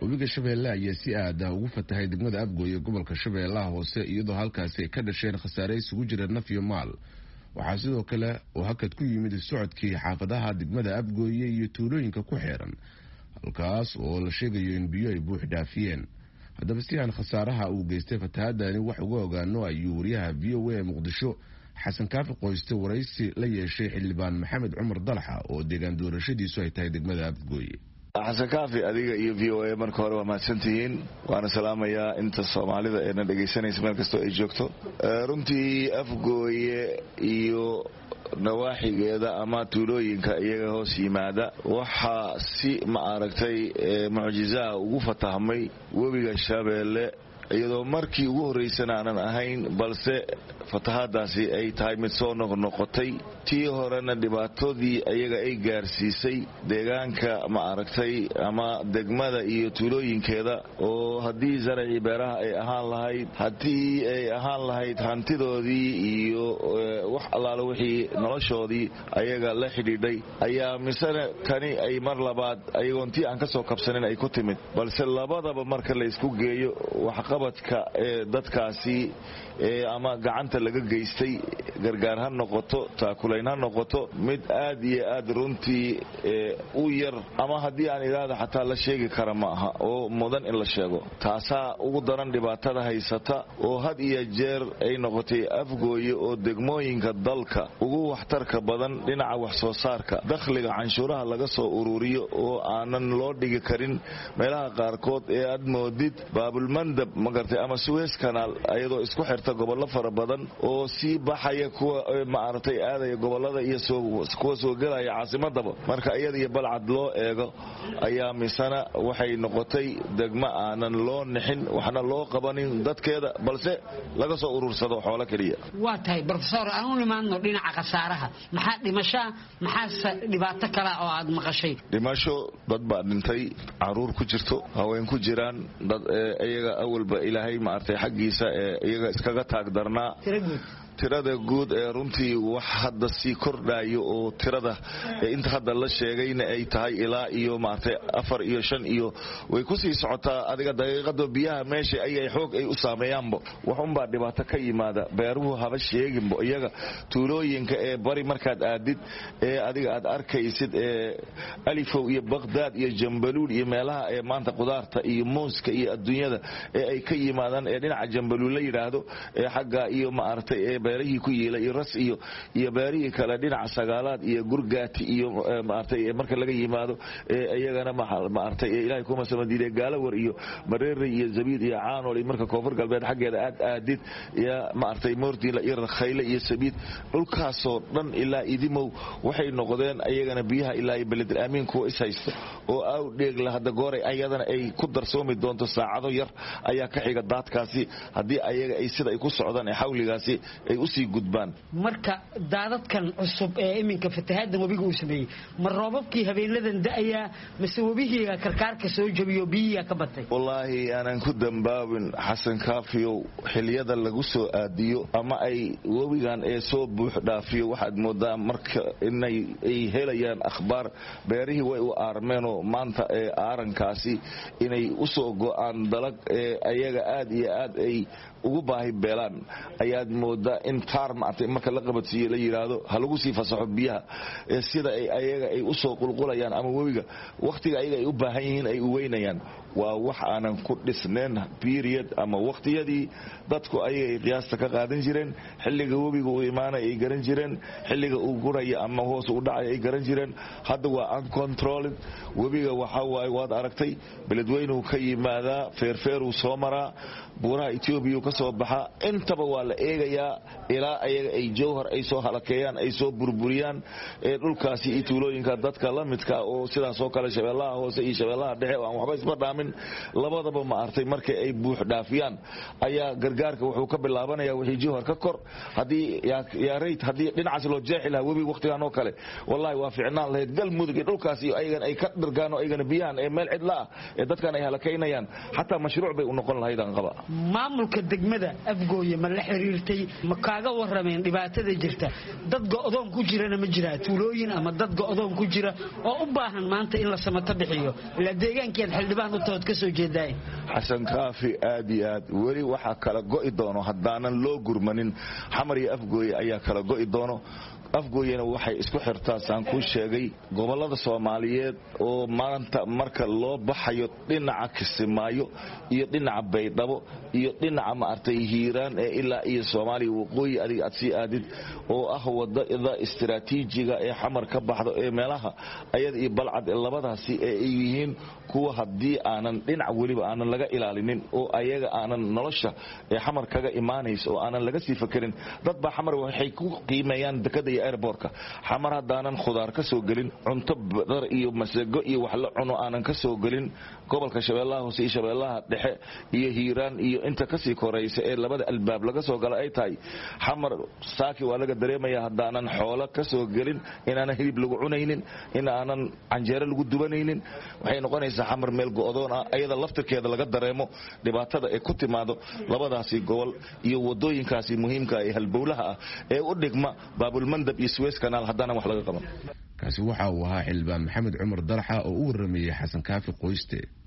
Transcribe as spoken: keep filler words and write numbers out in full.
webiga Shabeelle ayaa si aad ah ugu fatahay degmada Afgooye gobolka Shabeellaha hoose iyadoo halkaas ay ka dhasheen khasaare isugu jira naf iyo maal. waxaa sidoo kale oo hakad ku yimid socodkii xaafadaha degmada Afgooye iyo tuulooyinka ku xeeran halkaas oo la sheegayo in biyo ay buux dhaafiyeen. haddaba si aan khasaaraha uu geystay fatahaadani wax uga ogaano ayuu wariyaha V O A Muqdisho xasan kaafi qoyste waraysi la yeeshay xildhibaan Maxamed Cumar Dalaxa oo deegaan doorashadiisu ay tahay degmada Afgooye. xasan kaafi adiga iyo V O A marka hore waa mahadsantihiin waana salaamayaa inta Soomaalida ee na dhageysanaysa meel kasta ay joogto. runtii Afgooye iyo nawaaxigeeda ama tuulooyinka iyaga hoos yimaada waxaa si ma aragtay mucjiza ugu fatahmay webiga Shabeelle iyadoo markii ugu horeysana aanan ahayn balse fatahaadaasi ay tahay mid soo noqnoqotay tii horena dhibaatadii ayaga ay gaarsiisay deegaanka ma aragtay ama degmada iyo tuulooyinkeeda oo haddii zarci beeraha ay ahaan lahayd haddii ay ahaan lahayd hantidoodii iyo wax allaala wixii noloshoodii ayaga la xidhiidhay ayaa misana tani ay mar labaad ayagoon tii aan ka soo kabsanin ay ku timid balse labadaba marka la isku geeyo waxqabadka ee dadkaasi ama gacanta laga geystay gargaar ha noqoto taakulayn ha noqoto mid aad iyo aad runtii u yar ama haddii aan ilaada xataa la sheegi kara ma aha oo mudan in la sheego taasaa ugu daran dhibaatada haysata oo had iyo jeer ay noqotay Afgooye oo degmooyinka dalka ugu waxtarka badan dhinaca wax soo saarka dakhliga canshuuraha laga soo ururiyo oo aanan loo dhigi karin meelaha qaarkood ee aad moodid baabul mandab magartay ama Suez Canal ayadoo isku xirta gobollo fara badan oo si baxaya kuwa ma aragtay aadaya gobolada iyo soo kuwa soo galaya caasimadaba marka iyada iyo balcad loo eego ayaa misana waxay noqotay degmo aanan loo nixin waxna loo qabanin dadkeeda balse laga soo urursado xoolo kaliya. waa tahay professor aanu nimaadno dhinaca khasaaraha maxaa dhimasho maxaa dhibaato kale oo aad maqashay? dhimasho dad baa dhintay caruur ku jirto haween ku jiraan dad iyaga awalba ilaahay ma aragtay xaqiisa iyaga iskaga taagdarnaa tirada guud ee runtii wax hadda sii kordhayo oo tirada inta hadda la sheegayna ay tahay ilaa iyo maartay afar iyo shan iyo way ku sii socotaa adiga daqiiqado biyaha meesha ay xoog ay u saameeyaanba waxun baa dhibaato ka yimaada beeruhu haba sheeginbo iyaga tuulooyinka ee bari markaad aadid ee adiga aad arkaysid ee Alifow iyo Baghdad iyo Jambaluul iyo meelaha ee maanta qudaarta iyo mooska iyo adduunyada ee ay ka yimaadaan ee dhinaca Jambaluul la yiraahdo ee xagga iyo ma aragtay beerihii ku yeelay ras iyo iyo beerihii kala dhinaca sagaalaad iyo gurgaati iyo maartay marka laga yimaado iyagana ma artay ilaahay kuma samadiiday gaalawar iyo mareere iyo zabiid iyo caanol marka koonfur galbeed xageeda aad aadid ya ma artay moordiila iyo khayle iyo sabiid dhulkaas oo dhan ilaa idimow waxay noqdeen iyagana biyaha ilaa iyo balad aamin ku ishaysto oo aw dheeg la hada gooray ayadana ay ku darsoomi doonto saacado yar ayaa ka xiga daadkaasi hadii ayaga ay sida ay ku socdaan ee xawligaasi ay u sii gudbaan. marka daadadkan cusub ee iminka fatahaadda webiga uu sameeyay ma roobabkii habeenadan da'aya mise webiga karkaarka soo jabiyo biyaha ka batay? wallahi aanan ku dambaabin xasan kaafiyo xiliyada lagu soo aadiyo ama ay webigan ee soo buux dhaafiyo waxaad moodaa marka inay ay helayaan akhbaar beerihii way u aarmeen oo maanta ee aarankaasi inay u soo go'aan dalag ee ayaga aad iyo aad ay ugu baahi beelaan ayaad moodaa in taar maartay marka la qabadsiyo la yiraahdo ha lagu sii fasaxo biyaha sida ay ayaga ay u soo qulqulayaan ama webiga waqtiga ayaga ay u baahan yihiin ay u weynayaan waa wax aanan ku dhisneen period ama waqtiyadii dadku ayaga ay qiyaasta ka qaadan jireen xilliga webiga uu imaanay ay garan jireen xilliga uu guraya ama hoos u dhacay ay garan jireen hadda waa uncontrolled webiga waxa waay waad aragtay beledweynuhu ka yimaada feerfeer uu soo maraa buuraha Ethiopia ka soo baxa intaba waa la eegayaa ilaa ayaga ay jawhar ay soo halakeeyaan ay soo burburiyaan ee dhulkaasi iyo tuulooyinka dadka la midka oo sidaas oo kale Shabeellaha hoose iyo Shabeellaha dhexe oo aan waxba isba dhaamin labadaba ma artay markay ay buux dhaafiyaan ayaa gargaarka wuxuu ka bilaabanayaa wixii jawhar ka kor hadii yaa rayt hadii dhinacaas loo jeexi lahaa webi waqtigan oo kale wallahi waa fiicnaan lahayd galmudug iyo dhulkaasi ayagan ay ka dhirgaan oo ayagan biyahan ee meel cid la ah ee dadkan ay halakeynayaan hatta mashruuc bay u noqon lahaydaan qaba. maamulka degmada Afgooye ma la xiriirtay ma kaaga warameen dhibaatada jirta dad go'doon ku jirana ma jira tuulooyin ama dad go'doon ku jira oo u baahan maanta in la samato bixiyo ila deegaankeed xildhibaan u goobtood ka soo jeeday xasan kaafi aad iyo aad weli waxa kala go'i doono haddaanan loo gurmanin xamar iyo afgooye ayaa kala go'i doono afgooyena waxay isku xirtaa saan ku sheegay gobolada Soomaaliyeed oo maanta marka loo baxayo dhinaca Kismaayo iyo dhinaca Baydhabo iyo dhinaca maartay Hiiraan ee ilaa iyo Soomaaliya waqooyi adiga aad si aadid oo ah wadada istiraatiijiga ee xamar ka baxdo ee meelaha ayad iyo balcad labadaasi ee yihiin kuwa hadii aanan dhinac waliba aanan laga ilaalinin oo ayaga aanan nolosha ee xamar kaga imaanayso oo aanan laga sii fakirin dad ba xamar waxay ku qiimeeyaan dekada airportka xamar hadaanan khudaar ka soo galin cunto badar iyo masago iyo wax la cuno aanan ka soo galin gobolka Shabeellaha Hoose iyo Shabeellaha Dhexe iyo Hiiraan iyo inta ka sii koreysa ee labada albaab laga soo gala ay tahay xamar saaki waa laga dareemayaa hadaanan xoolo ka soo galin inaan hilib lagu cunaynin inaanan canjeero lagu dubanaynin waxay noqonaysaa xamar meel go'doon ah ayada laftirkeeda laga dareemo dhibaatada ee ku timaado labadaasi gobol iyo wadooyinkaasi muhiimka ah ee halbowlaha ah ee u dhigma baabul mandab iyo Suez Canal hadana wax laga qaban kaasi waxa uu ahaa xildhibaan Maxamed Cumar Daraxa oo u waramayay Xasan Kaafi Qoyste.